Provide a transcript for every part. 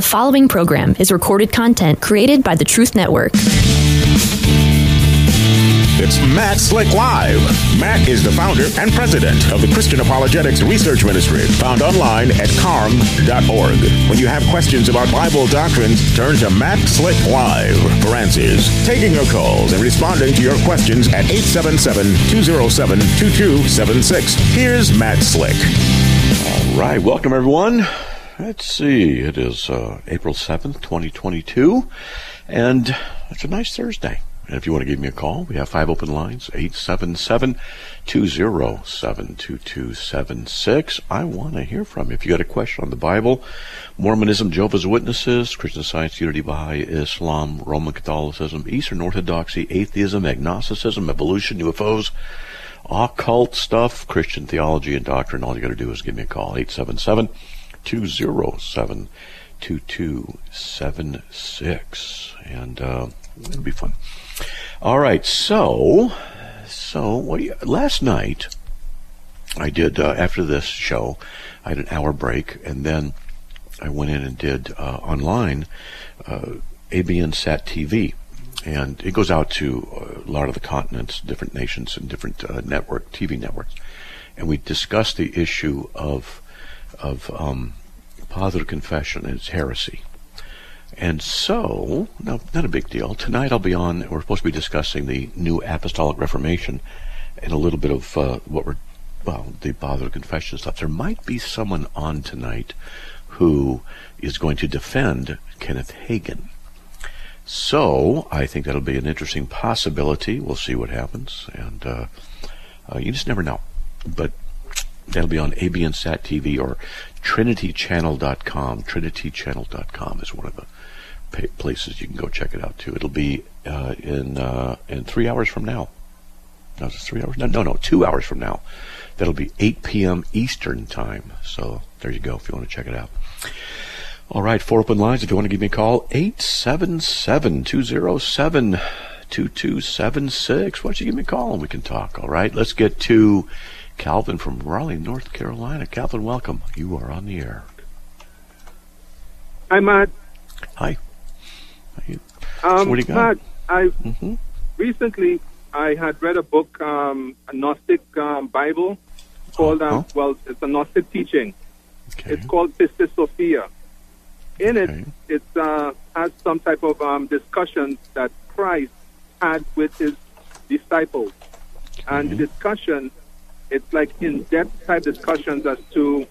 The following program is recorded content created by the Truth Network. It's Matt Slick Live. Matt is the founder and president of the Christian Apologetics Research Ministry, found online at carm.org. When you have questions about Bible doctrines, turn to Matt Slick Live for answers. Taking your calls and responding to your questions at 877-207-2276. Here's Matt Slick. All right, welcome everyone. Let's see, it is April 7th, 2022, and it's a nice Thursday. And if you want to give me a call, we have 5 open lines, 877-207-2276. I want to hear from you. If you got a question on the Bible, Mormonism, Jehovah's Witnesses, Christian Science, Unity, Baha'i, Islam, Roman Catholicism, Eastern Orthodoxy, atheism, agnosticism, evolution, UFOs, occult stuff, Christian theology and doctrine, all you got to do is give me a call, 877-207-2276. And it'll be fun. All right, so last night I did, after this show, I had an hour break, and then I went in and did online ABN Sat TV, and it goes out to a lot of the continents, different nations, and different TV networks, and we discussed the issue of positive confession and its heresy. And so, no, not a big deal. Tonight I'll be on, we're supposed to be discussing the New Apostolic Reformation and a little bit of the positive confession stuff. There might be someone on tonight who is going to defend Kenneth Hagin. So, I think that'll be an interesting possibility. We'll see what happens. And you just never know. But that'll be on ABN Sat TV or TrinityChannel.com. TrinityChannel.com is one of the places you can go check it out too. It'll be in 3 hours from now. No, is it 3 hours? No, 2 hours from now. That'll be 8 p.m. Eastern time. So there you go if you want to check it out. All right, 4 open lines. If you want to give me a call, 877-207-2276. Why don't you give me a call and we can talk. All right, let's get to Calvin from Raleigh, North Carolina. Calvin, welcome. You are on the air. Hi, Matt. Hi. So what do you got? Matt, recently I had read a book, a Gnostic Bible called, it's a Gnostic teaching. Okay. It's called Pistis Sophia. In it, it has some type of discussions that Christ had with his disciples. And the discussion, it's like in-depth type discussions as to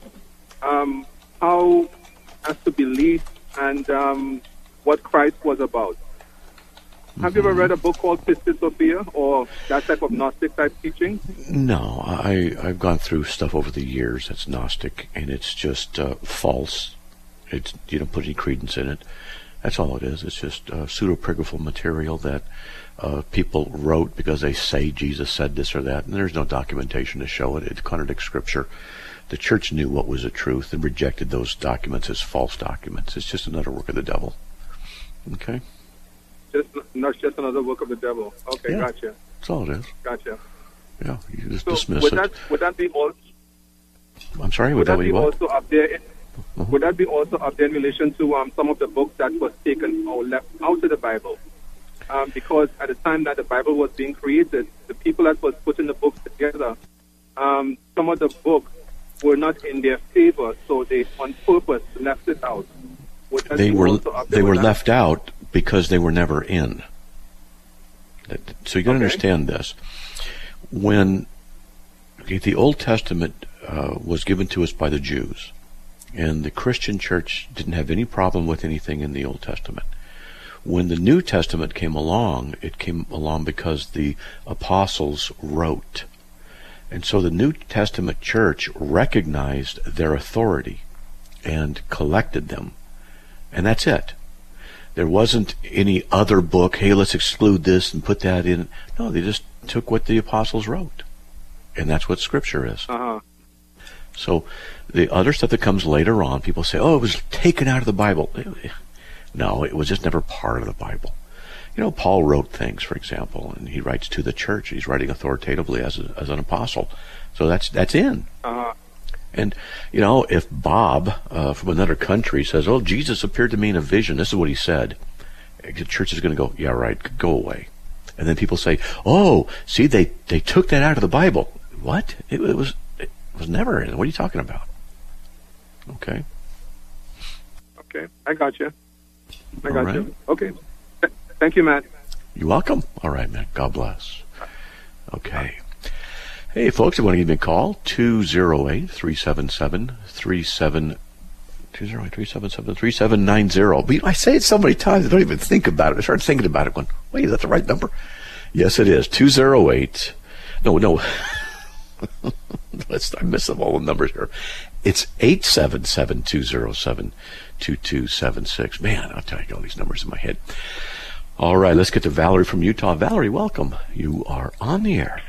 how, as to belief and what Christ was about. Have you ever read a book called Pistis Sophia or that type of Gnostic type teaching? No, I've gone through stuff over the years that's Gnostic, and it's just false. It's, you don't put any credence in it. That's all it is. It's just pseudepigraphal material that people wrote because they say Jesus said this or that, and there's no documentation to show it. It contradicts Scripture. The church knew what was the truth and rejected those documents as false documents. It's just another work of the devil. Okay? Not just another work of the devil. Okay, yeah, gotcha. That's all it is. Gotcha. Yeah, you just So dismiss would it. Would that be also? I'm sorry, Would that be what? also up there? Would that be also up there in relation to some of the books that was taken or left out of the Bible? Because at the time that the Bible was being created, the people that was putting the books together, some of the books were not in their favor, so they on purpose left it out. They were left out because they were never in. So you got to understand this. When the Old Testament was given to us by the Jews, and the Christian church didn't have any problem with anything in the Old Testament. When the New Testament came along, it came along because the apostles wrote. And so the New Testament church recognized their authority and collected them. And that's it. There wasn't any other book, hey, let's exclude this and put that in. No, they just took what the apostles wrote. And that's what Scripture is. So the other stuff that comes later on, people say, oh, it was taken out of the Bible. No, it was just never part of the Bible. You know, Paul wrote things, for example, and he writes to the church. He's writing authoritatively as an apostle. So that's in. And, if Bob from another country says, oh, Jesus appeared to me in a vision, this is what he said, the church is going to go, yeah, right, go away. And then people say, oh, see, they took that out of the Bible. What? It was never in. What are you talking about? Okay. Okay, I got you. All right. You. Okay. Thank you, Matt. You're welcome. All right, Matt. God bless. Okay. Hey, folks, if you want to give me a call, 208-377-3790. But I say it so many times, I don't even think about it. I started thinking about it, going, wait, is that the right number? Yes, it is. 208. No. I miss all the numbers here. It's 877-207-2276. Man, I'll tell you, all these numbers in my head. All right, let's get to Valerie from Utah. Valerie, welcome. You are on the air.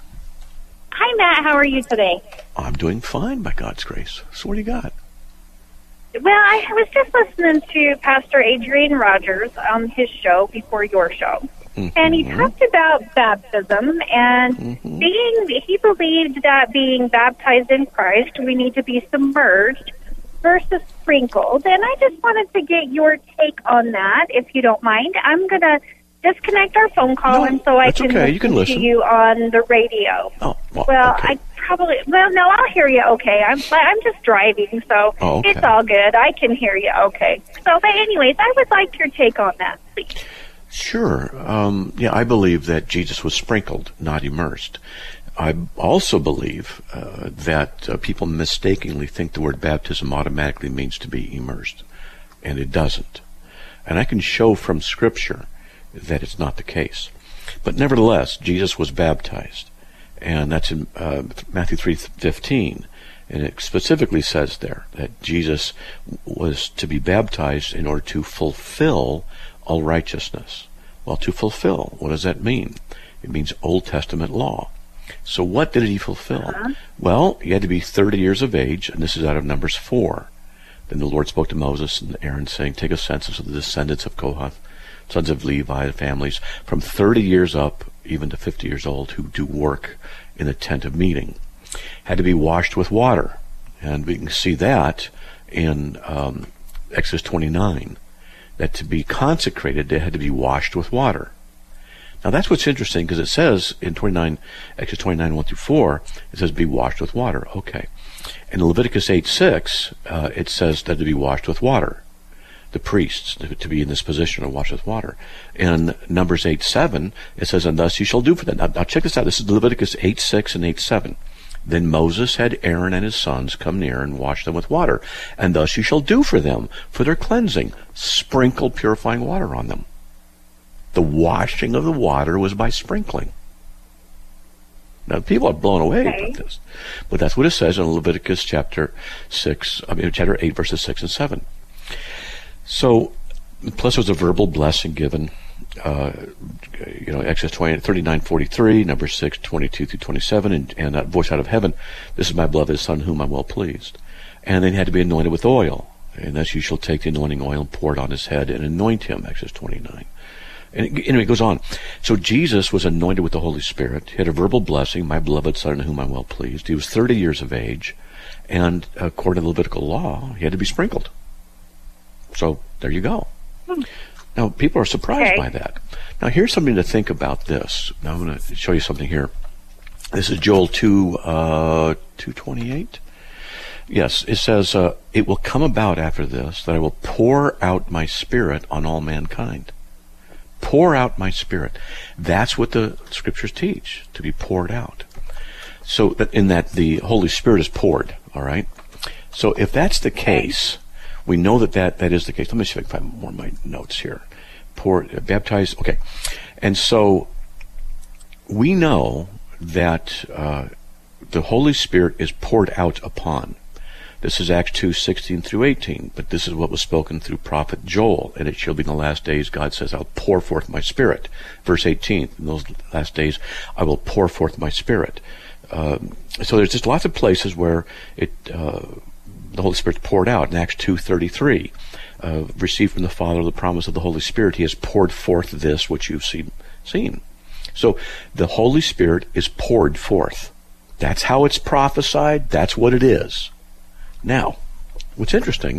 Hi, Matt. How are you today? I'm doing fine, by God's grace. So what do you got? Well, I was just listening to Pastor Adrian Rogers on his show before your show. Mm-hmm. And he talked about baptism and he believed that being baptized in Christ, we need to be submerged versus sprinkled. And I just wanted to get your take on that, if you don't mind. I'm going to disconnect our phone call and so I can, listen to you on the radio. Oh, well, okay. No, I'll hear you okay. I'm just driving, so It's all good. I can hear you okay. So, but anyways, I would like your take on that, please. Sure. I believe that Jesus was sprinkled, not immersed. I also believe that people mistakenly think the word baptism automatically means to be immersed, and it doesn't. And I can show from Scripture that it's not the case. But nevertheless, Jesus was baptized, and that's in Matthew 3:15, and it specifically says there that Jesus was to be baptized in order to fulfill all righteousness. Well, to fulfill, what does that mean? It means Old Testament law. So what did he fulfill? Well, he had to be 30 years of age, and this is out of Numbers 4. Then the Lord spoke to Moses and Aaron, saying, take a census of the descendants of Kohath, sons of Levi, families from 30 years up, even to 50 years old, who do work in the tent of meeting. Had to be washed with water. And we can see that in Exodus 29, that to be consecrated, they had to be washed with water. Now that's what's interesting, because it says in Exodus 29, 1-4, it says be washed with water. Okay. In Leviticus 8:6, it says that to be washed with water. The priests, to be in this position of washed with water. In Numbers 8:7, it says, and thus you shall do for them. Now check this out. This is Leviticus 8:6 and 8:7. Then Moses had Aaron and his sons come near and wash them with water. And thus you shall do for them, for their cleansing. Sprinkle purifying water on them. The washing of the water was by sprinkling. Now, people are blown away about this. But that's what it says in Leviticus chapter 8, verses 6 and 7. So, plus there's a verbal blessing given. Exodus 39:43, number 6, 22-27, and that voice out of heaven, this is my beloved Son, whom I'm well pleased. And then he had to be anointed with oil. And thus you shall take the anointing oil and pour it on his head and anoint him, Exodus 29. And it goes on. So Jesus was anointed with the Holy Spirit. He had a verbal blessing, my beloved Son, in whom I'm well pleased. He was 30 years of age. And according to the Levitical law, he had to be sprinkled. So there you go. Now, people are surprised by that. Now, here's something to think about this. Now, I'm going to show you something here. This is Joel 2:28. Yes, it says, it will come about after this that I will pour out my Spirit on all mankind. Pour out my Spirit. That's what the Scriptures teach, to be poured out. So that in that the Holy Spirit is poured, all right? So if that's the case, we know that is the case. Let me see if I can find more of my notes here. Baptized, okay. And so we know that the Holy Spirit is poured out upon. This is Acts 2:16-18, but this is what was spoken through prophet Joel. And it shall be in the last days, God says, I'll pour forth my Spirit. Verse 18, in those last days, I will pour forth my Spirit. So there's just lots of places where the Holy Spirit's poured out. In Acts 2:33, received from the Father the promise of the Holy Spirit. He has poured forth this which you've seen. So the Holy Spirit is poured forth. That's how it's prophesied. That's what it is. Now, what's interesting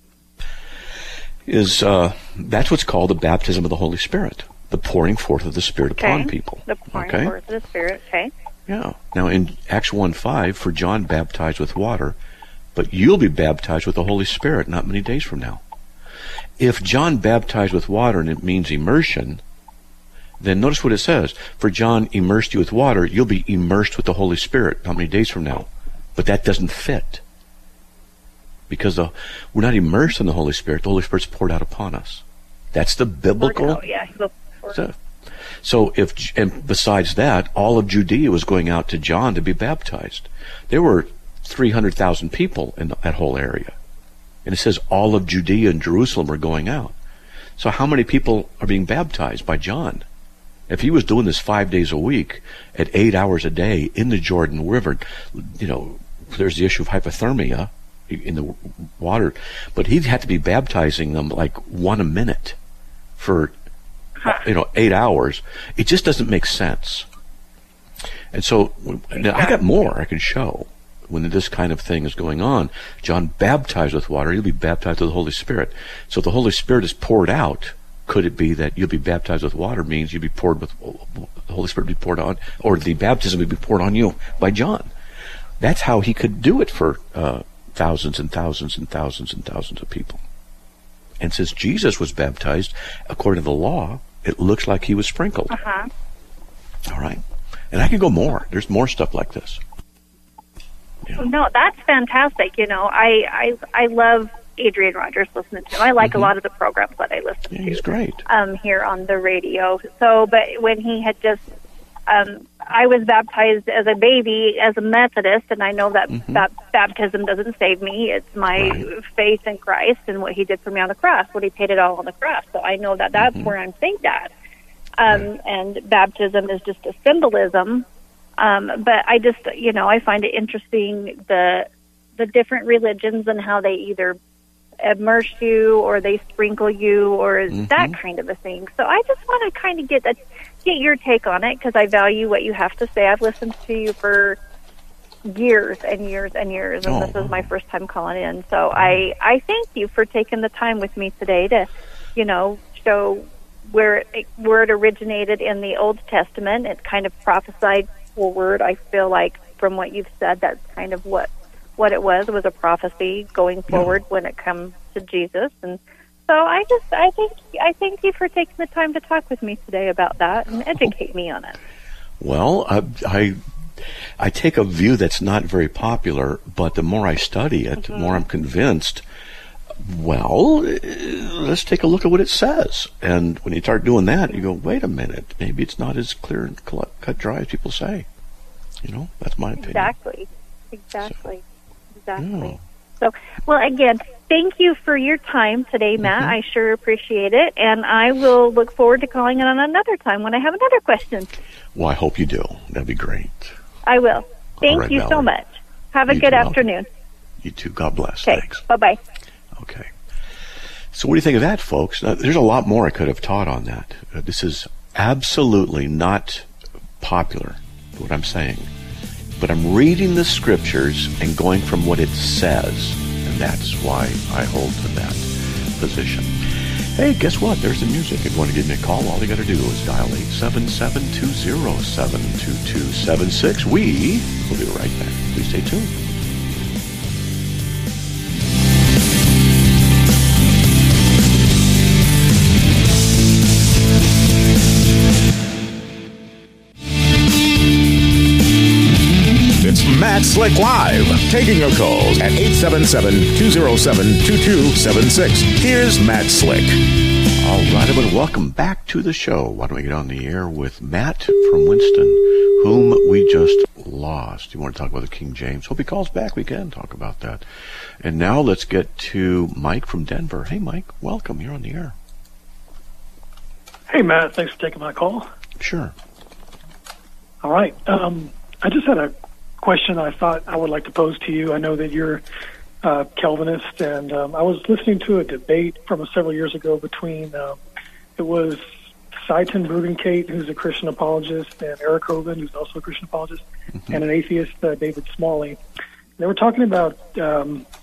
is that's what's called the baptism of the Holy Spirit, the pouring forth of the Spirit upon people. The pouring forth of the Spirit, okay. Yeah. Now, in Acts 1:5, for John baptized with water, but you'll be baptized with the Holy Spirit not many days from now. If John baptized with water and it means immersion, then notice what it says. For John immersed you with water, you'll be immersed with the Holy Spirit not many days from now. But that doesn't fit. Because we're not immersed in the Holy Spirit. The Holy Spirit's poured out upon us. That's the biblical stuff. So and besides that, all of Judea was going out to John to be baptized. There were 300,000 people in that whole area. And it says all of Judea and Jerusalem are going out. So how many people are being baptized by John? If he was doing this 5 days a week at 8 hours a day in the Jordan River, there's the issue of hypothermia in the water, but he'd have to be baptizing them like one a minute for 8 hours. It just doesn't make sense. And so now I got more I can show when this kind of thing is going on. John baptized with water, you'll be baptized with the Holy Spirit. So if the Holy Spirit is poured out, could it be that you'll be baptized with water means you'll be poured with the Holy Spirit be poured on, or the baptism will be poured on you by John? That's how he could do it for thousands and thousands and thousands and thousands of people. And since Jesus was baptized according to the law, it looks like he was sprinkled. All right. And I can go more. There's more stuff like this. Yeah. No, that's fantastic. I love Adrian Rogers, listening to him. I like a lot of the programs that I listen to. He's great. Here on the radio. So, but when he had just, I was baptized as a baby as a Methodist, and I know that baptism doesn't save me. It's my faith in Christ and what he did for me on the cross, what he paid it all on the cross. So I know that that's where I'm saved at. And baptism is just a symbolism. But I just, I find it interesting the different religions and how they either immerse you or they sprinkle you or that kind of a thing. So I just want to kind of get your take on it, because I value what you have to say. I've listened to you for years and years and years, and this is my first time calling in. So I thank you for taking the time with me today to, show where it originated in the Old Testament. It kind of prophesied forward. I feel like from what you've said, that's kind of what it was a prophecy going forward when it comes to Jesus. And so I thank you for taking the time to talk with me today about that and educate me on it. Well, I take a view that's not very popular, but the more I study it, the more I'm convinced, well, let's take a look at what it says. And when you start doing that, you go, wait a minute, maybe it's not as clear and cut dry as people say. That's my opinion. Exactly. So, well, again, thank you for your time today, Matt. I sure appreciate it. And I will look forward to calling in on another time when I have another question. Well, I hope you do. That'd be great. I will. Thank you so much. Have a good afternoon. You too. God bless. Okay. Thanks. Bye-bye. Okay. So what do you think of that, folks? Now, there's a lot more I could have taught on that. This is absolutely not popular, what I'm saying. But I'm reading the scriptures and going from what it says, and that's why I hold to that position. Hey, guess what? There's the music. If you want to give me a call, all you got to do is dial 877-207-2276. We will be right back. Please stay tuned. Matt Slick Live, taking your calls at 877-207-2276. Here's Matt Slick. All right, everyone, welcome back to the show. Why don't we get on the air with Matt from Winston, whom we just lost. You want to talk about the King James? Hope he calls back. We can talk about that. And now let's get to Mike from Denver. Hey, Mike, welcome. You're on the air. Hey, Matt. Thanks for taking my call. Sure. All right. I just had a question I thought I would like to pose to you. I know that you're Calvinist, and I was listening to a debate from several years ago between it was Seitan Bruggencate, who's a Christian apologist, and Eric Hovind, who's also a Christian apologist, and an atheist, David Smalley. They were talking about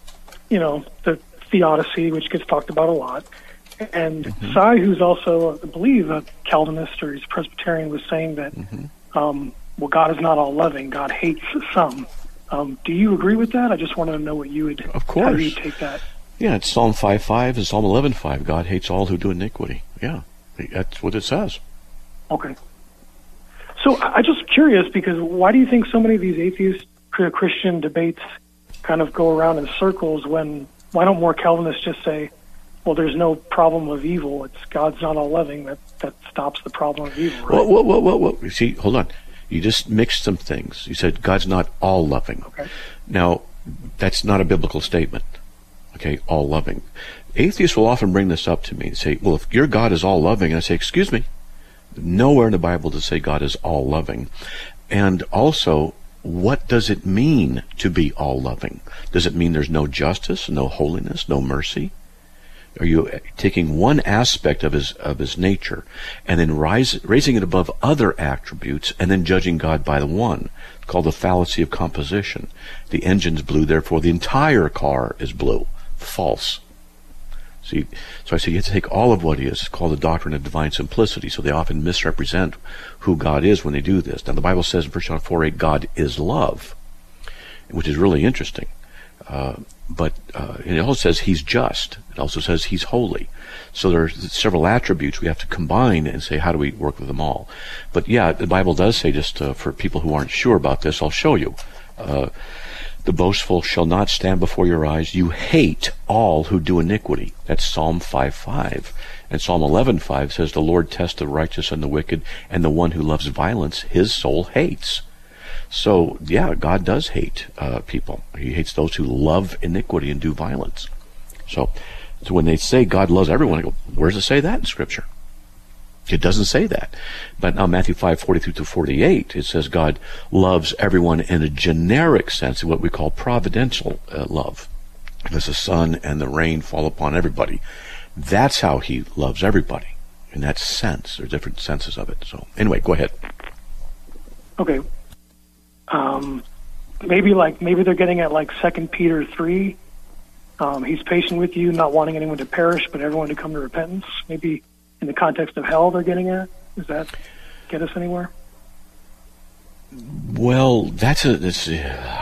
the theodicy, which gets talked about a lot. And Cy, who's also, I believe, a Calvinist or he's Presbyterian, was saying that, well, God is not all loving. God hates some. Do you agree with that? I just wanted to know what you would, of course, how you take that. Yeah, it's Psalm 5:5 and Psalm 11:5. God hates all who do iniquity. Yeah, that's what it says. Okay. So I'm just curious, because why do you think so many of these atheist Christian debates kind of go around in circles when, why don't more Calvinists just say, well, there's no problem of evil, it's God's not all loving, that stops the problem of evil, right? Whoa. See, hold on. You just mixed some things. You said God's not all loving. Okay. Now, that's not a biblical statement. Okay, all loving. Atheists will often bring this up to me and say, well, if your God is all loving, and I say, excuse me, nowhere in the Bible does it say God is all loving. And also, what does it mean to be all loving? Does it mean there's no justice, no holiness, no mercy? Are you taking one aspect of his nature and then raising it above other attributes and then judging God by the one? It's called the fallacy of composition. The engine's blue, therefore the entire car is blue. False. See, so I say you have to take all of what he is. It's called the doctrine of divine simplicity. So they often misrepresent who God is when they do this. Now the Bible says in 1 John 4:8, God is love, which is really interesting. But it also says he's just. It also says he's holy. So there are several attributes we have to combine and say, how do we work with them all? But yeah, the Bible does say, just for people who aren't sure about this, I'll show you. The boastful shall not stand before your eyes. You hate all who do iniquity. That's Psalm 5:5. And Psalm 11:5 says, the Lord tests the righteous and the wicked, and the one who loves violence, his soul hates. So, yeah, God does hate people. He hates those who love iniquity and do violence. So when they say God loves everyone, I go, where does it say that in Scripture? It doesn't say that. But now Matthew 5:42-48, it says God loves everyone in a generic sense, what we call providential love. As the sun and the rain fall upon everybody. That's how he loves everybody. In that sense. There are different senses of it. So anyway, go ahead. Okay. Maybe they're getting at 2 Peter 3. He's patient with you, not wanting anyone to perish, but everyone to come to repentance. Maybe in the context of hell they're getting at. Does that get us anywhere? Well, this is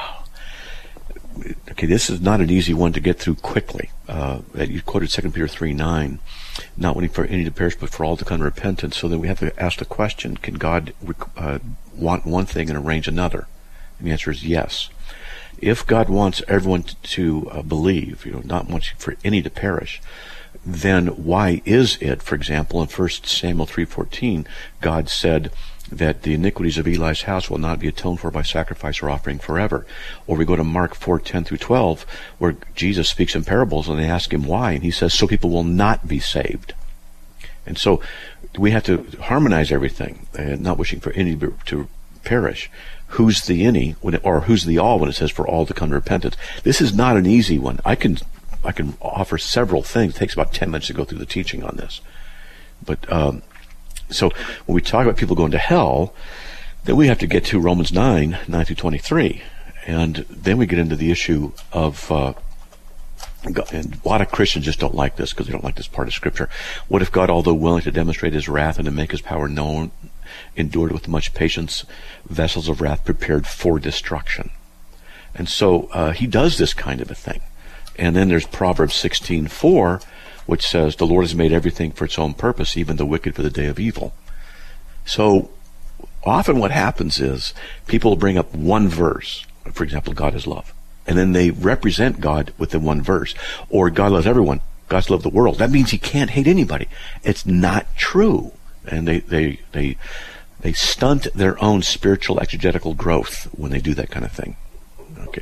not an easy one to get through quickly. You quoted 2 Peter 3:9, not wanting for any to perish, but for all to come to repentance. So then we have to ask the question: can God want one thing and arrange another? And the answer is yes. If God wants everyone to believe, not wants for any to perish, then why is it, for example, in 1 Samuel 3:14, God said that the iniquities of Eli's house will not be atoned for by sacrifice or offering forever? Or we go to Mark 4:10-12, where Jesus speaks in parables, and they ask him why, and he says, so people will not be saved. And so we have to harmonize everything, not wishing for any to perish. Who's the any, or who's the all when it says for all to come to repentance? This is not an easy one. I can offer several things. It takes about 10 minutes to go through the teaching on this. But so when we talk about people going to hell, then we have to get to Romans 9:9-23. And then we get into the issue of, and a lot of Christians just don't like this because they don't like this part of Scripture. What if God, although willing to demonstrate his wrath and to make his power known, endured with much patience vessels of wrath prepared for destruction? And so he does this kind of a thing. And then there's Proverbs 16:4, which says, the Lord has made everything for its own purpose, even the wicked for the day of evil. So often what happens is people bring up one verse, for example, God is love, and then they represent God with the one verse. Or God loves everyone, God's loved the world. That means he can't hate anybody. It's not true. And they stunt their own spiritual exegetical growth when they do that kind of thing. Okay.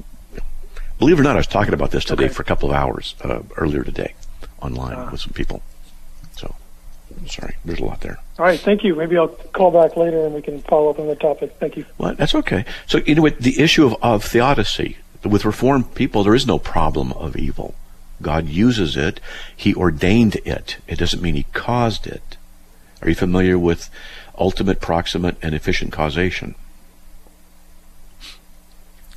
Believe it or not, I was talking about this today for a couple of hours earlier today online with some people. So, sorry, there's a lot there. All right, thank you. Maybe I'll call back later and we can follow up on the topic. Thank you. Well, that's okay. So, the issue of theodicy, with Reformed people, there is no problem of evil. God uses it. He ordained it. It doesn't mean he caused it. Are you familiar with ultimate, proximate, and efficient causation?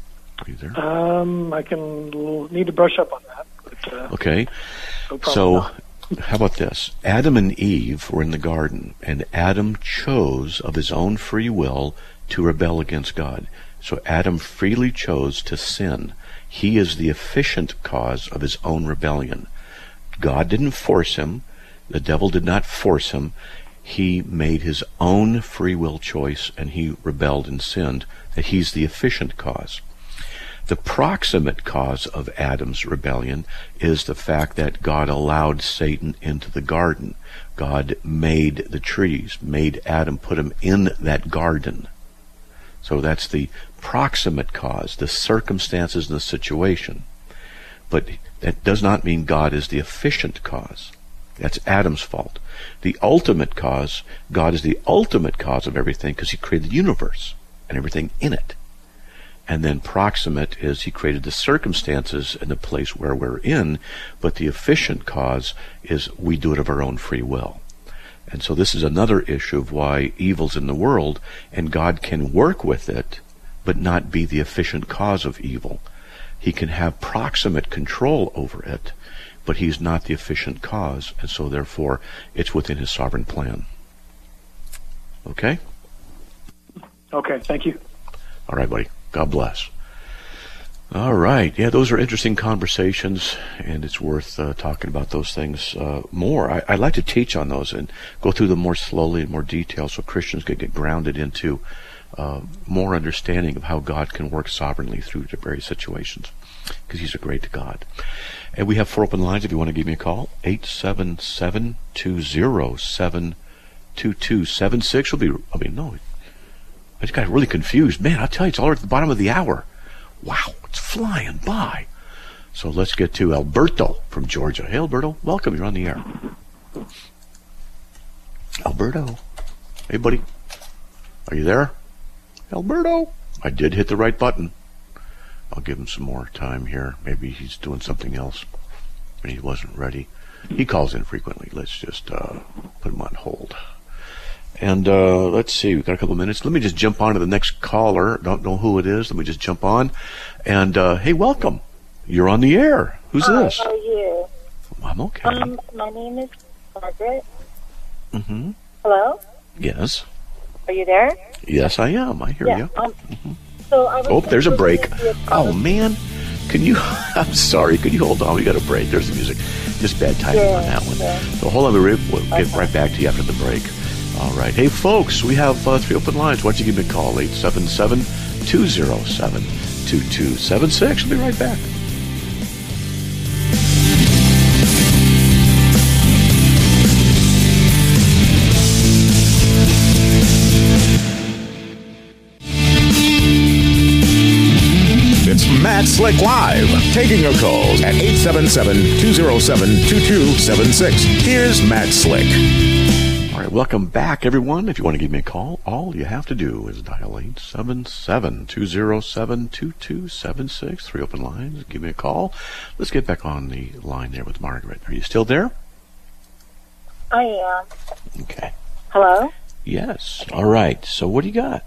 Are you there? Need to brush up on that. But, okay. no problem. So, how about this? Adam and Eve were in the garden, and Adam chose of his own free will to rebel against God. So Adam freely chose to sin. He is the efficient cause of his own rebellion. God didn't force him. The devil did not force him. He made his own free will choice, and he rebelled and sinned. That he's the efficient cause. The proximate cause of Adam's rebellion is the fact that God allowed Satan into the garden. God made the trees, made Adam, put him in that garden. So that's the proximate cause, the circumstances and the situation. But that does not mean God is the efficient cause. That's Adam's fault. The ultimate cause, God is the ultimate cause of everything because he created the universe and everything in it. And then proximate is he created the circumstances and the place where we're in, but the efficient cause is we do it of our own free will. And so this is another issue of why evil's in the world, and God can work with it, but not be the efficient cause of evil. He can have proximate control over it, but he's not the efficient cause, and so therefore it's within his sovereign plan. Okay? Okay, thank you. All right, buddy. God bless. All right. Yeah, those are interesting conversations, and it's worth talking about those things more. I like to teach on those and go through them more slowly and more detail so Christians can get grounded into more understanding of how God can work sovereignly through the various situations, because he's a great God. And we have 4 open lines if you want to give me a call. 877-207-2276. I just got really confused. Man, I'll tell you, it's all at the bottom of the hour. Wow, it's flying by. So let's get to Alberto from Georgia. Hey, Alberto, welcome. You're on the air. Alberto. Hey, buddy. Are you there? Alberto. I did hit the right button. I'll give him some more time here. Maybe he's doing something else and he wasn't ready. He calls in frequently. Let's just put him on hold. And let's see, we've got a couple of minutes. Let me just jump on to the next caller. Don't know who it is. Let me just jump on. And hey, welcome. You're on the air. Who's this? How are you? I'm okay. My name is Margaret. Mm-hmm. Hello? Yes. Are you there? Yes, I am. I hear you. So I was there's a break. Oh, man. Can you... I'm sorry. Could you hold on? We got a break. There's the music. Just bad timing on that one. Yeah. So hold on. We'll get right back to you after the break. All right. Hey, folks, we have 3 open lines. Why don't you give me a call? 877-207-2276. We'll be right back. It's Matt Slick Live, taking your calls at 877-207-2276. Here's Matt Slick. All right, welcome back, everyone. If you want to give me a call, all you have to do is dial 877-207-2276. 3 open lines. Give me a call. Let's get back on the line there with Margaret. Are you still there? I am. Okay. Hello? Yes. All right. So what do you got?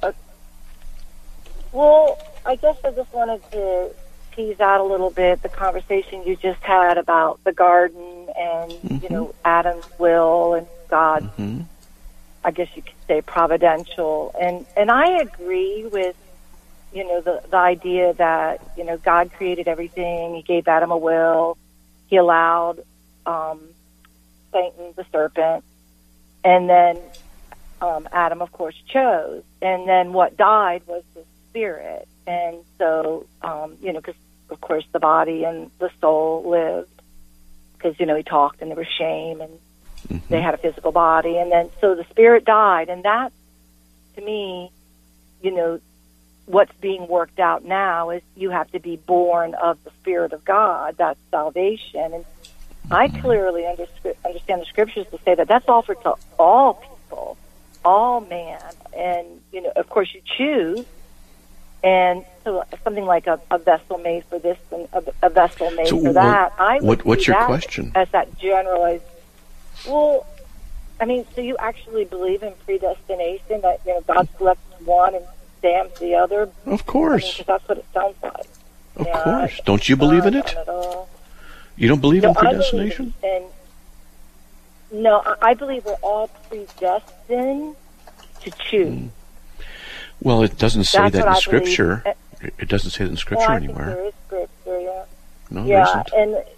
Well, I guess I just wanted to tease out a little bit the conversation you just had about the garden and, you know, Adam's will and God, I guess you could say providential. And I agree with, you know, the idea that, you know, God created everything. He gave Adam a will. He allowed Satan, the serpent, and then Adam, of course, chose. And then what died was the spirit. And so, you know, because, of course, the body and the soul lived because, you know, he talked and there was shame and they had a physical body. And then so the spirit died. And that, to me, you know, what's being worked out now is you have to be born of the Spirit of God. That's salvation. And I clearly understand the scriptures to say that that's offered to all people, all man. And, you know, of course, you choose. And so something like a vessel made for this and a vessel made for that. What's your question? As that generalized. Well, I mean, so you actually believe in predestination, that, you know, God selects one and damns the other? Of course. I mean, 'cause that's what it sounds like. Of course. Don't you believe in it? You don't believe in predestination? I believe we're all predestined to choose. Well, it doesn't say that in Scripture. It doesn't say that in Scripture anywhere. There is Scripture, yeah. No, there isn't.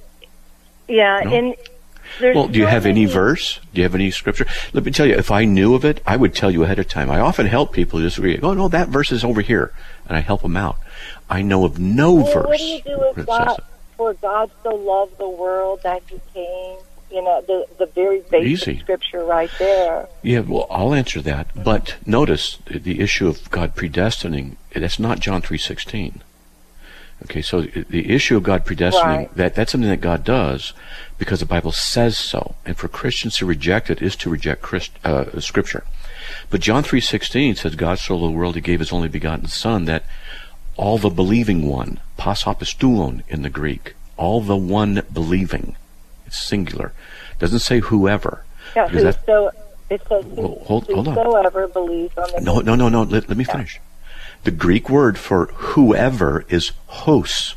And well, do you have any verse? Do you have any Scripture? Let me tell you, if I knew of it, I would tell you ahead of time. I often help people who disagree. Oh, no, that verse is over here. And I help them out. I know of no verse. What do you do with God? For God so loved the world that he came. You know, the very basic Scripture right there. Yeah, well, I'll answer that. But notice the issue of God predestining, that's not John 3:16. Okay, so the issue of God predestining, that's something that God does because the Bible says so. And for Christians to reject it is to reject Scripture. But John 3:16 says, God so loved the world, he gave his only begotten Son, that all the believing one, pas hopistouon in the Greek, all the one believing, it's singular. It doesn't say whoever. Yeah, it says whosoever believes on the No. Let me finish. The Greek word for whoever is hos.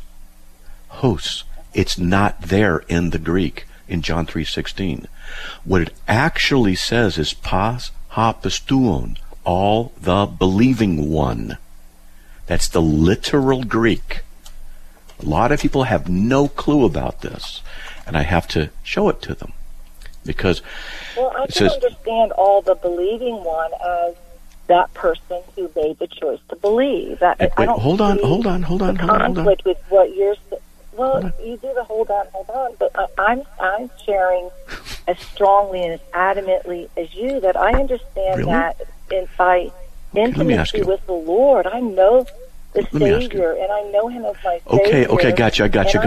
Hos. It's not there in the Greek in John 3:16. What it actually says is pas hopistouon, all the believing one. That's the literal Greek. A lot of people have no clue about this, and I have to show it to them. Because I can understand all the believing one as that person who made the choice to believe. Hold on. Conflict with what you're saying. Well, you do the hold on, but I'm sharing as strongly and as adamantly as you that I understand that by intimacy with the Lord, I know the Savior, and I know him as my Savior. Okay, gotcha.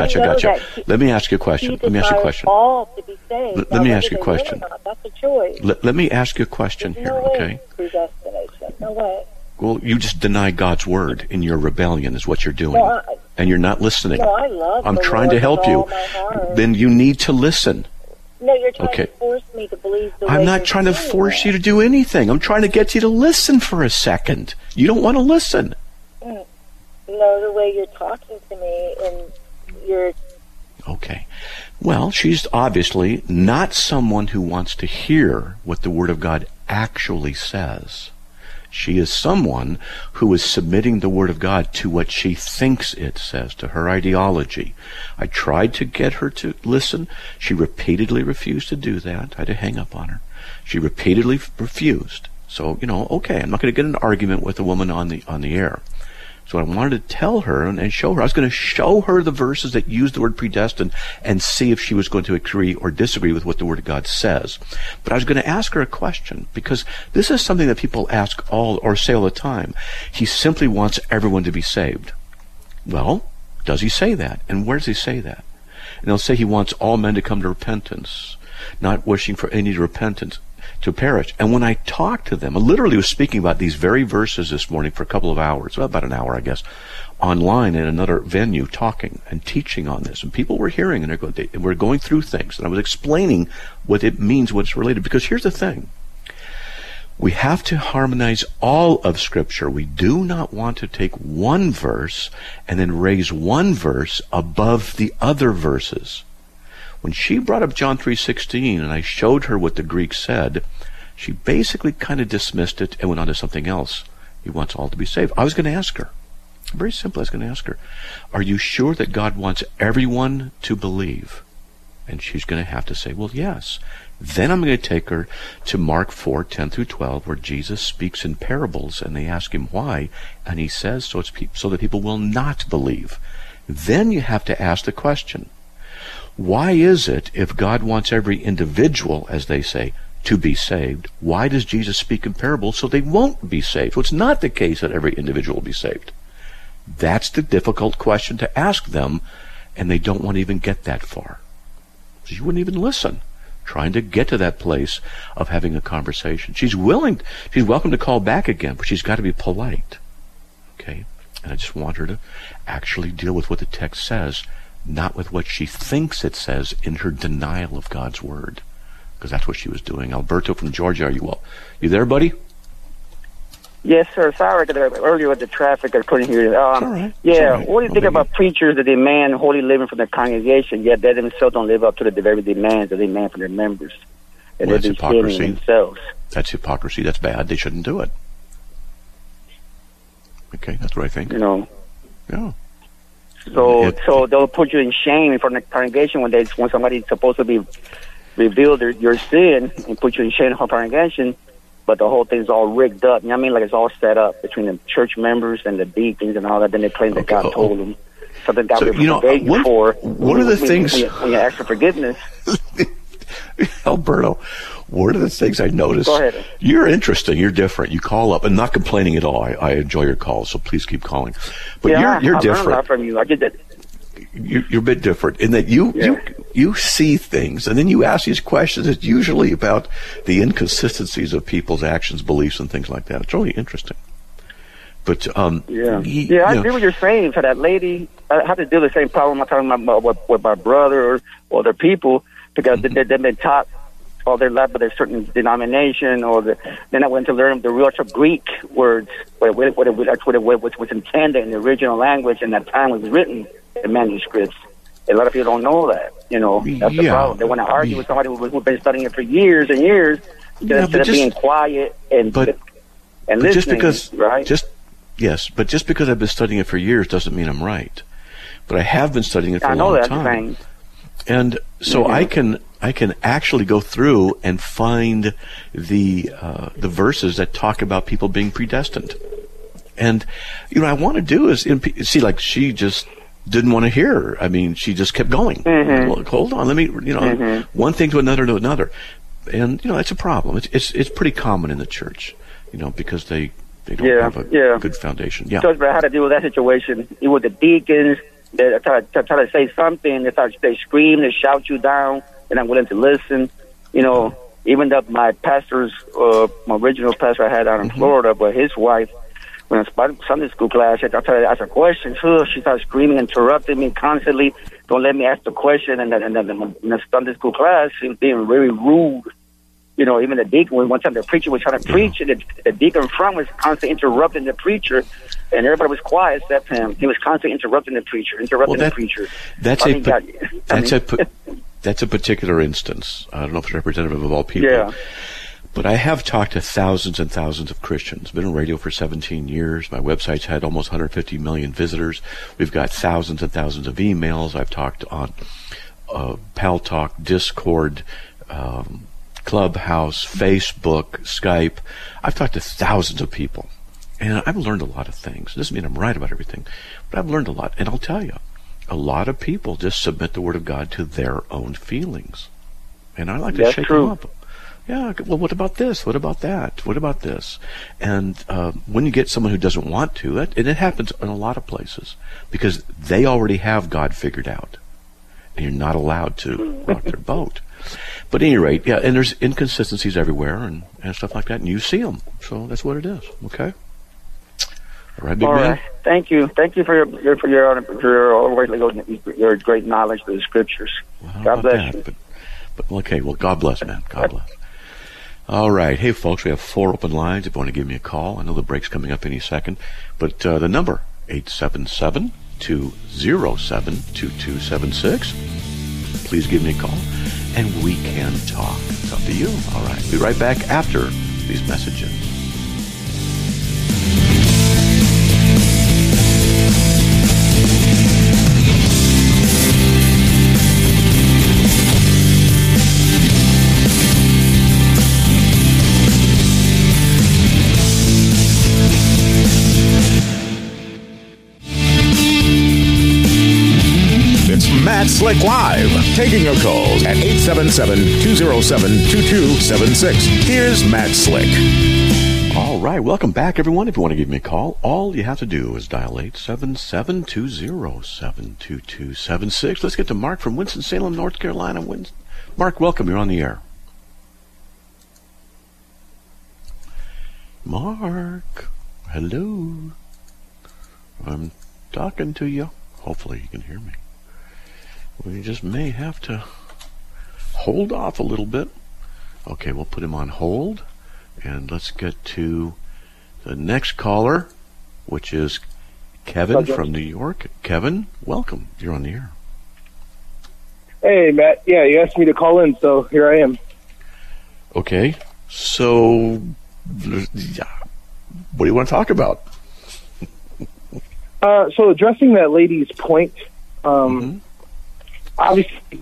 Let me ask you a question. All to be saved. Let me ask you a question. That's a choice. Let me ask you a question here, okay? Predestination. No way. Well, you just deny God's word in your rebellion is what you're doing. And you're not listening. No, I love I'm trying to help you. Then you need to listen. No, you're trying to force me to believe the way I'm not trying to force you to do anything. I'm trying to get you to listen for a second. You don't want to listen. No, the way you're talking to me and you're... Okay. Well, she's obviously not someone who wants to hear what the Word of God actually says. She is someone who is submitting the Word of God to what she thinks it says, to her ideology. I tried to get her to listen. She repeatedly refused to do that. I had to hang up on her. She repeatedly refused. So, okay, I'm not going to get in an argument with a woman on the air. So I wanted to tell her and show her. I was going to show her the verses that use the word predestined and see if she was going to agree or disagree with what the Word of God says. But I was going to ask her a question, because this is something that people ask say all the time. He simply wants everyone to be saved. Well, does he say that? And where does he say that? And they'll say he wants all men to come to repentance, not wishing for any repentance to perish. And when I talked to them, I literally was speaking about these very verses this morning for a couple of hours, well, about an hour, I guess, online in another venue, talking and teaching on this. And people were hearing, and we're going through things. And I was explaining what it means, what's related. Because here's the thing. We have to harmonize all of Scripture. We do not want to take one verse and then raise one verse above the other verses. When she brought up John 3:16 and I showed her what the Greek said, she basically kind of dismissed it and went on to something else. He wants all to be saved. I was going to ask her, very simply, I was going to ask her, are you sure that God wants everyone to believe? And she's going to have to say, well, yes. Then I'm going to take her to Mark 4:10-12, where Jesus speaks in parables, and they ask him why, and he says so that people will not believe. Then you have to ask the question, why is it, if God wants every individual, as they say, to be saved, why does Jesus speak in parables so they won't be saved? So it's not the case that every individual will be saved. That's the difficult question to ask them, and they don't want to even get that far. So you wouldn't even listen, trying to get to that place of having a conversation. She's welcome to call back again, but she's got to be polite. Okay? And I just want her to actually deal with what the text says, not with what she thinks it says in her denial of God's Word. Because that's what she was doing. Alberto from Georgia, are you there, buddy? Yes, sir. Sorry, earlier with the traffic, I couldn't hear you. All right. Yeah, All right. what do you think about preachers that demand holy living from the congregation, yet they themselves don't live up to the very demands that they demand from their members? And Well, that's hypocrisy. Themselves. That's hypocrisy. That's bad. They shouldn't do it. Okay, that's what I think. You know. Yeah. So they'll put you in shame in front of the congregation when somebody's supposed to be revealed your sin and put you in shame in the congregation, but the whole thing's all rigged up. You know what I mean? Like it's all set up between the church members and the deacons and all that. Then they claim that God told them something God forgave you for. One of the things when you ask for forgiveness. Alberto, one of the things I noticed, Go ahead. You're interesting, you're different, you call up, and not complaining at all. I enjoy your calls, so please keep calling. But you're different. I learned a lot from you. I did that. You're a bit different in that you see things, and then you ask these questions. It's usually about the inconsistencies of people's actions, beliefs, and things like that. It's really interesting. But I agree with you're saying. For that lady, I have to deal with the same problem I'm talking about with my brother or other people, because they've been taught all their life by a certain denomination, then I went to learn the real Greek words, what it was intended in the original language, and that time was written in manuscripts. A lot of people don't know that. You know, that's the problem. They want to argue with somebody who's been studying it for years and years instead of being quiet and listening. Just because, right? But just because I've been studying it for years doesn't mean I'm right. But I have been studying it for a long time. And so I can actually go through and find the verses that talk about people being predestined. And I want to do is see, like, she just didn't want to hear. I mean, she just kept going. Well, hold on, let me one thing to another, and it's a problem. It's pretty common in the church, because they don't have a good foundation. Yeah. So I had to deal with that situation. It was the deacons. They try to say something. They scream, they shout you down, and I'm willing to listen. Even though my pastor's, my original pastor I had out in Florida, but his wife, when I started Sunday school class, I tried to ask a question. She started screaming, interrupting me constantly. Don't let me ask the question. And then in the Sunday school class, she was being very rude. Even the deacon, one time the preacher was trying to preach, and the deacon in front was constantly interrupting the preacher, and everybody was quiet except him. He was constantly interrupting the preacher. That's a particular instance. I don't know if it's representative of all people. Yeah. But I have talked to thousands and thousands of Christians. Been on radio for 17 years. My website's had almost 150 million visitors. We've got thousands and thousands of emails. I've talked on Pal Talk, Discord, Clubhouse, Facebook, Skype. I've talked to thousands of people, and I've learned a lot of things. It doesn't mean I'm right about everything, but I've learned a lot. And I'll tell you, a lot of people just submit the Word of God to their own feelings. And I like to shake them up. Yeah, well, what about this? What about that? What about this? And when you get someone who doesn't want to, and it happens in a lot of places, because they already have God figured out, and you're not allowed to rock their boat. But at any rate, and there's inconsistencies everywhere and stuff like that, and you see them. So that's what it is. Okay. All right, big man. Right. Thank you for your great knowledge of the Scriptures. Well, God bless you. But okay, well, God bless, man. God bless. All right. Hey, folks, we have 4 open lines if you want to give me a call. I know the break's coming up any second. But the number, 877-207-2276. Please give me a call, and we can talk. It's up to you. All right. We'll be right back after these messages. Matt Slick Live, taking your calls at 877-207-2276. Here's Matt Slick. All right, welcome back, everyone. If you want to give me a call, all you have to do is dial 877-207-2276. Let's get to Mark from Winston-Salem, North Carolina. Mark, welcome. You're on the air. Mark, hello. I'm talking to you. Hopefully you can hear me. We just may have to hold off a little bit. Okay, we'll put him on hold, and let's get to the next caller, which is Kevin from New York. Kevin, welcome. You're on the air. Hey, Matt. Yeah, you asked me to call in, so here I am. Okay. So, what do you want to talk about? So addressing that lady's point, obviously...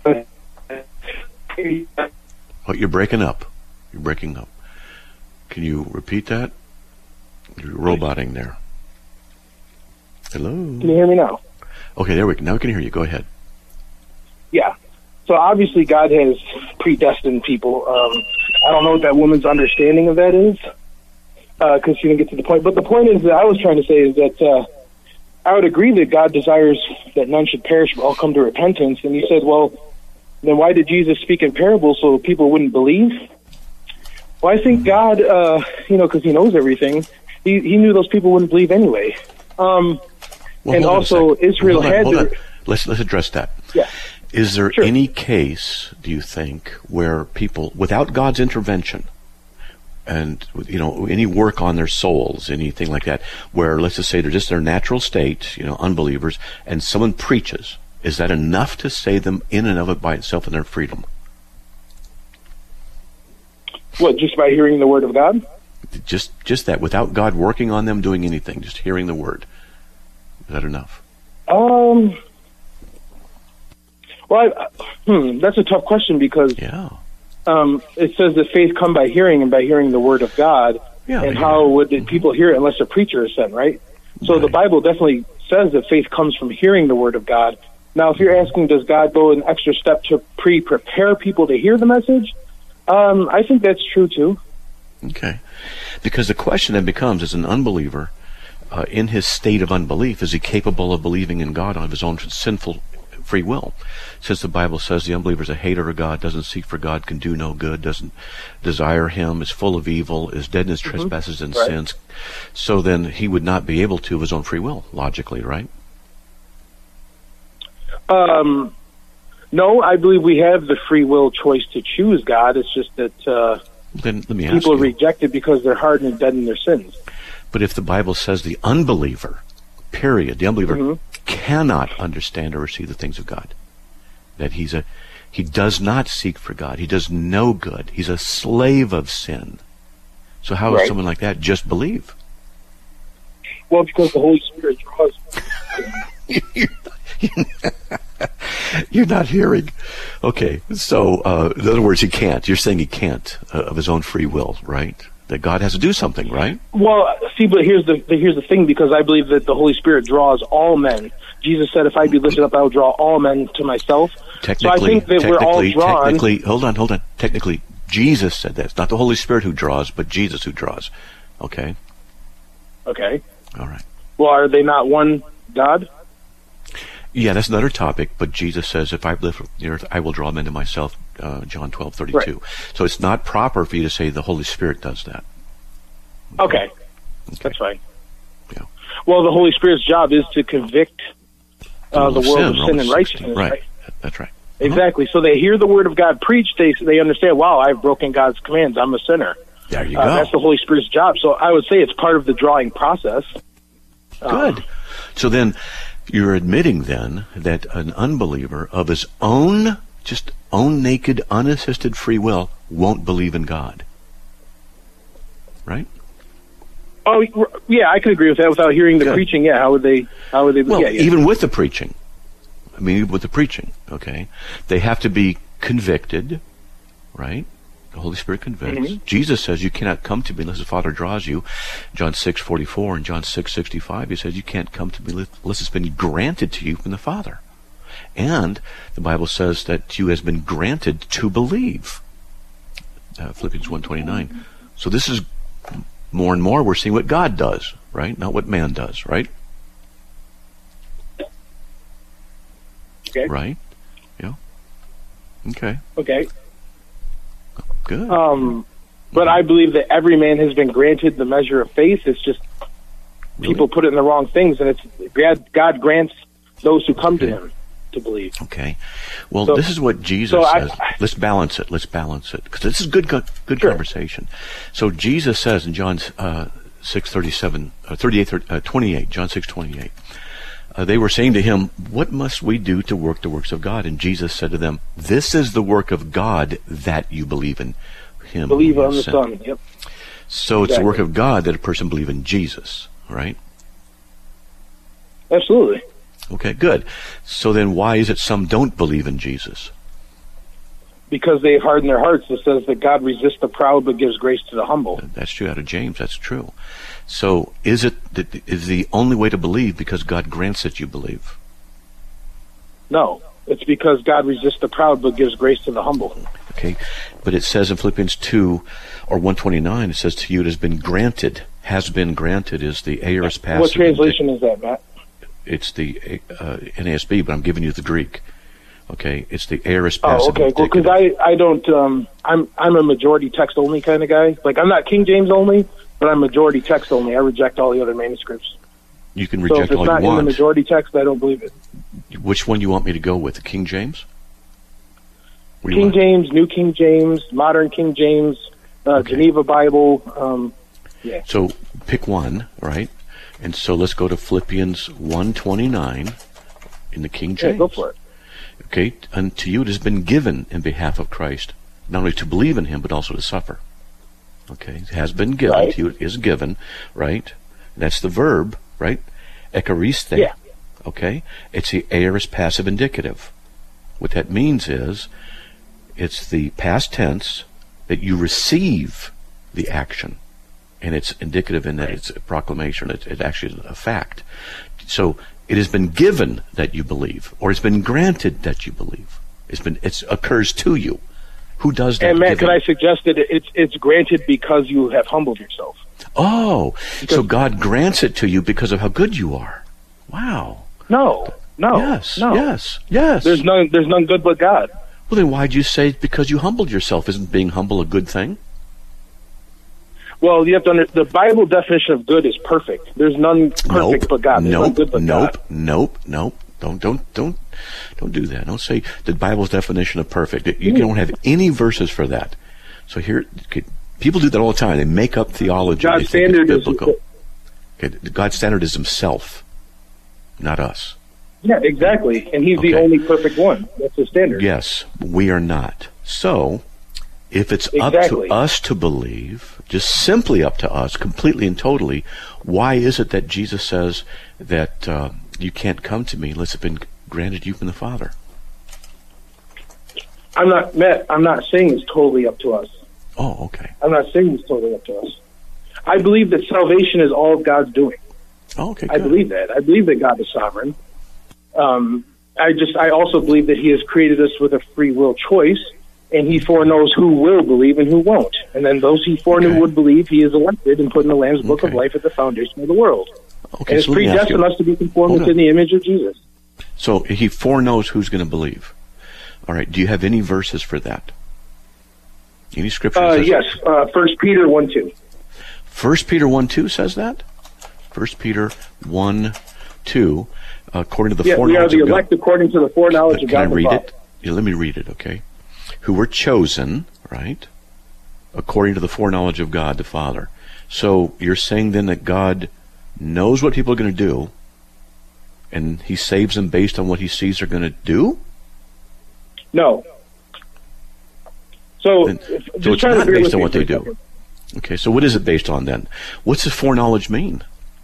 Oh, you're breaking up. You're breaking up. Can you repeat that? You're roboting there. Hello? Can you hear me now? Okay, there we go. Now we can hear you. Go ahead. Yeah. So obviously God has predestined people. I don't know what that woman's understanding of that is, because she didn't get to the point. But the point is that I was trying to say is that I would agree that God desires that none should perish but all come to repentance. And you said, well, then why did Jesus speak in parables so people wouldn't believe? Well, I think God, because he knows everything, he knew those people wouldn't believe anyway. And also Israel had to... Let's address that. Yeah. Is there any case, do you think, where people, without God's intervention, and any work on their souls, anything like that, where let's just say they're just their natural state, unbelievers, and someone preaches, is that enough to save them in and of it by itself in their freedom? What, just by hearing the word of God? Just that, without God working on them, doing anything, just hearing the word. Is that enough? Well, that's a tough question because it says that faith come by hearing and by hearing the word of God. Yeah, and how would people hear it unless a preacher is sent, right? So the Bible definitely says that faith comes from hearing the word of God. Now, if you're asking, does God go an extra step to prepare people to hear the message? I think that's true too. Okay. Because the question then becomes, as an unbeliever, in his state of unbelief, is he capable of believing in God of his own sinful free will? Since the Bible says the unbeliever is a hater of God, doesn't seek for God, can do no good, doesn't desire him, is full of evil, is dead in his trespasses and sins. So then he would not be able to of his own free will, logically, right? No, I believe we have the free will choice to choose God. It's just that then let me ask people you, reject it because they're hardened and dead in their sins. But if the Bible says the unbeliever, period, the unbeliever cannot understand or receive the things of God, that he does not seek for God, he does no good, he's a slave of sin. So how does someone like that just believe? Well, because the Holy Spirit draws. You're not hearing. Okay, so in other words, he can't. You're saying he can't of his own free will, right? That God has to do something, right? Well, see, but here's the thing, because I believe that the Holy Spirit draws all men. Jesus said, if I be lifted up, I will draw all men to myself. So I think that we're all drawn. Hold on. Technically, Jesus said that. It's not the Holy Spirit who draws, but Jesus who draws. Okay? Okay. All right. Well, are they not one God? Yeah, that's another topic, but Jesus says, if I live on the earth, I will draw men to myself, John 12:32. Right. So it's not proper for you to say the Holy Spirit does that. Okay. That's fine. Yeah. Well, the Holy Spirit's job is to convict the world of sin and righteousness. Right. That's right. Exactly. So they hear the word of God preached, they understand, wow, I've broken God's commands, I'm a sinner. There you go. That's the Holy Spirit's job. So I would say it's part of the drawing process. Good. So then, you're admitting then that an unbeliever of his own, just own naked, unassisted free will won't believe in God. Right? Oh, yeah, I can agree with that without hearing the preaching. Yeah, how would they? Well, even with the preaching. I mean, with the preaching, okay? They have to be convicted, right? The Holy Spirit convicts. Jesus says you cannot come to me unless the Father draws you. John 6:44 and John 6:65, he says you can't come to me unless it's been granted to you from the Father. And the Bible says that to you has been granted to believe. Philippians 1:29. So this is more and more we're seeing what God does, right? Not what man does, right? Okay. Right? Yeah. Okay. Okay. Good. But I believe that every man has been granted the measure of faith. It's just people put it in the wrong things, and it's God grants those who come to him to believe. Okay. Well, this is what Jesus says. Let's balance it, because this is good Sure. conversation. So Jesus says in John 28, John 6:28. They were saying to him, "What must we do to work the works of God?" And Jesus said to them, "This is the work of God, that you believe in him." Believe on the Son. Yep. So it's the work of God that a person believe in Jesus, right? Absolutely. Okay, good. So then why is it some don't believe in Jesus? Because they harden their hearts. It says that God resists the proud but gives grace to the humble. That's true out of James. That's true. So is the only way to believe because God grants that you believe? No. It's because God resists the proud but gives grace to the humble. Okay. But it says in Philippians 2 or 129, it says to you it has been granted. Has been granted is the aorist passive. What translation is that, Matt? It's the NASB, but I'm giving you the Greek. Okay, it's the aorist passive. Oh, okay. Well, because I don't. I'm a majority text only kind of guy. Like I'm not King James only, but I'm majority text only. I reject all the other manuscripts. You can reject all you want. So if it's not in the majority text, I don't believe it. Which one do you want me to go with? The King James? King James, New King James, Modern King James, Geneva Bible. Yeah. So pick one, right? And so let's go to Philippians 1:29 in the King James. Yeah, go for it. Okay, unto you it has been given in behalf of Christ, not only to believe in him, but also to suffer. Okay, it has been given, right. To you it is given, right? That's the verb, right? Ekariste. Yeah. Okay, it's the aorist passive indicative. What that means is, it's the past tense that you receive the action. And it's indicative in that it's a proclamation. It actually is a fact. So it has been given that you believe, or it's been granted that you believe. It occurs to you. Who does that? And Matt, giving? could I suggest that it's granted because you have humbled yourself? Oh, so God grants it to you because of how good you are. Wow. No. Yes. No. Yes. There's none good but God. Well, then why'd you say because you humbled yourself? Isn't being humble a good thing? Well, you have to the Bible definition of good is perfect. There's none perfect but God. There's none good but God. Nope. Don't do that. Don't say the Bible's definition of perfect. You don't have any verses for that. So here, people do that all the time. They make up theology. God's standard is biblical. God's standard is himself, not us. Yeah, exactly. And he's the only perfect one. That's the standard. Yes, we are not. So, if it's up to us to believe, just simply up to us, completely and totally, why is it that Jesus says that you can't come to me unless it's been granted you from the Father? I'm not saying it's totally up to us. Oh, okay. I'm not saying it's totally up to us. I believe that salvation is all of God's doing. Oh, okay. I believe that. I believe that God is sovereign. I also believe that he has created us with a free will choice, and he foreknows who will believe and who won't. And then those he foreknew would believe, he is elected and put in the Lamb's Book of Life at the foundation of the world. Okay, and it's predestined us to be conformed to the image of Jesus. So he foreknows who's going to believe. All right. Do you have any verses for that? Any scripture? Yes. 1 Peter 1:2. 1 Peter 1:2 says that? 1 Peter 1:2, according to the foreknowledge of God. We are the elect according to the foreknowledge of God. Can I read it? Yeah, let me read it, okay? Who were chosen, right? According to the foreknowledge of God the Father. So you're saying then that God knows what people are going to do, and he saves them based on what he sees they're going to do? No. So it's not based on what they do. Okay, so what is it based on then? What's this foreknowledge mean?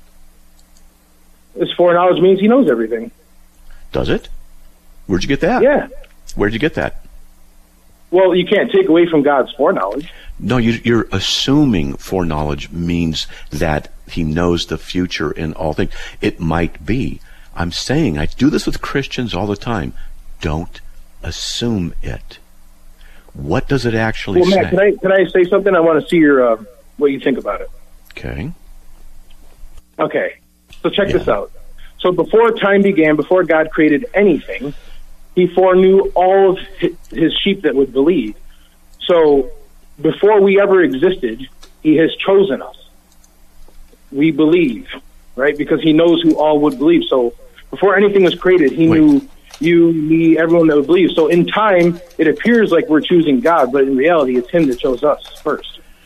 This foreknowledge means he knows everything. Does it? Where'd you get that? Yeah. Where'd you get that? Well, you can't take away from God's foreknowledge. No, you're assuming foreknowledge means that he knows the future in all things. It might be. I'm saying, I do this with Christians all the time. Don't assume it. What does it actually say? Matt, can I say something? I want to see your what you think about it. Okay. Okay. So check this out. So before time began, before God created anything, he foreknew all of his sheep that would believe. So before we ever existed, he has chosen us. We believe, right? Because he knows who all would believe. So before anything was created, he knew you, me, everyone that would believe. So in time, it appears like we're choosing God, but in reality, it's him that chose us first.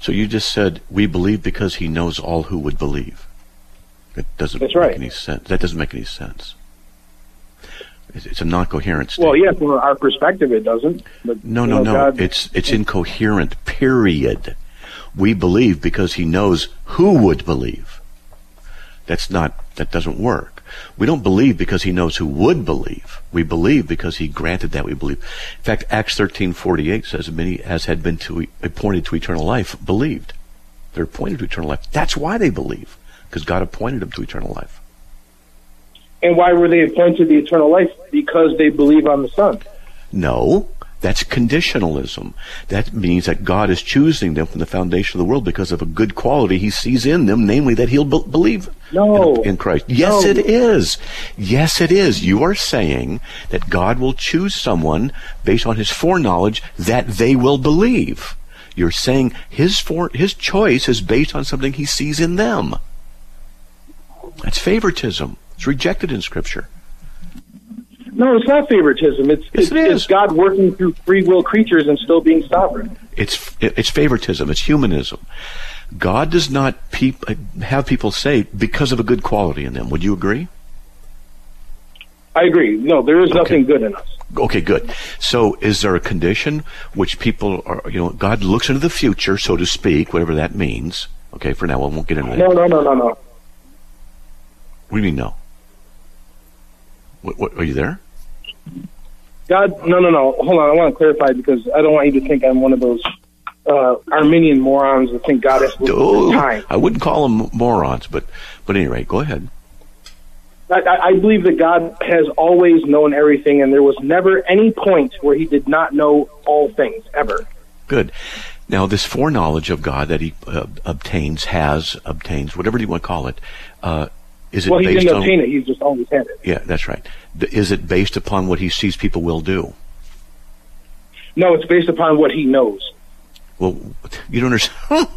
So you just said, we believe because he knows all who would believe. That doesn't That's make right. any sense. That doesn't make any sense. It's a non-coherent statement. Well, yeah, from our perspective, it doesn't. But, No. God, It's incoherent, period. We believe because he knows who would believe. That doesn't work. We don't believe because he knows who would believe. We believe because he granted that we believe. In fact, Acts 13:48 says, many as had been appointed to eternal life believed. They're appointed to eternal life. That's why they believe, because God appointed them to eternal life. And why were they appointed to the eternal life? Because they believe on the Son. No, that's conditionalism. That means that God is choosing them from the foundation of the world because of a good quality he sees in them, namely that he'll believe in Christ. Yes, No. it is. Yes, it is. You are saying that God will choose someone based on his foreknowledge that they will believe. You're saying his choice is based on something he sees in them. That's favoritism. It's rejected in Scripture. No, it's not favoritism. It's God working through free will creatures and still being sovereign. It's favoritism. It's humanism. God does not have people say because of a good quality in them. Would you agree? I agree. No, there is nothing good in us. Okay, good. So is there a condition which people are, God looks into the future, so to speak, whatever that means. Okay, for now, we won't get into that. No. What do you mean, no? What are you there? God, no. Hold on, I want to clarify because I don't want you to think I'm one of those Arminian morons that think God has to look at time. I wouldn't call them morons, but at any rate, go ahead. I believe that God has always known everything, and there was never any point where he did not know all things, ever. Good. Now, this foreknowledge of God that he obtains, whatever you want to call it, is it well, he based didn't on... obtain it, he's just always had it. Yeah, that's right. Is it based upon what he sees people will do? No, it's based upon what he knows. Well, you don't understand.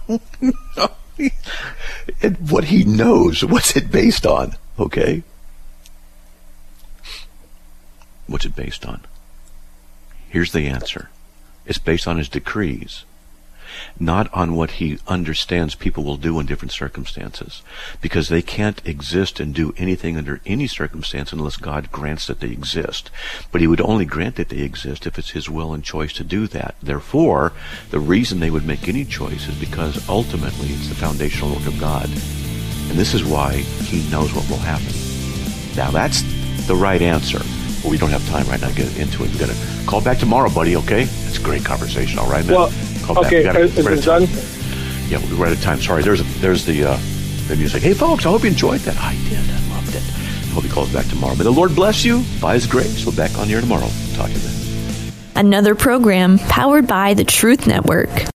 What he knows, what's it based on? Okay? What's it based on? Here's the answer. It's based on his decrees, not on what he understands people will do in different circumstances, because they can't exist and do anything under any circumstance unless God grants that they exist. But he would only grant that they exist if it's his will and choice to do that. Therefore, the reason they would make any choice is because ultimately it's the foundational work of God. And this is why he knows what will happen. Now that's the right answer. But we don't have time right now to get into it. We've got to call back tomorrow, buddy, okay? It's a great conversation, all right, man? Well, okay, is it done? Yeah, we're out of time. Sorry, there's the music. Hey, folks, I hope you enjoyed that. I did. I loved it. I hope he calls back tomorrow. May the Lord bless you by his grace. We'll be back on here tomorrow. Talk to you then. Another program powered by the Truth Network.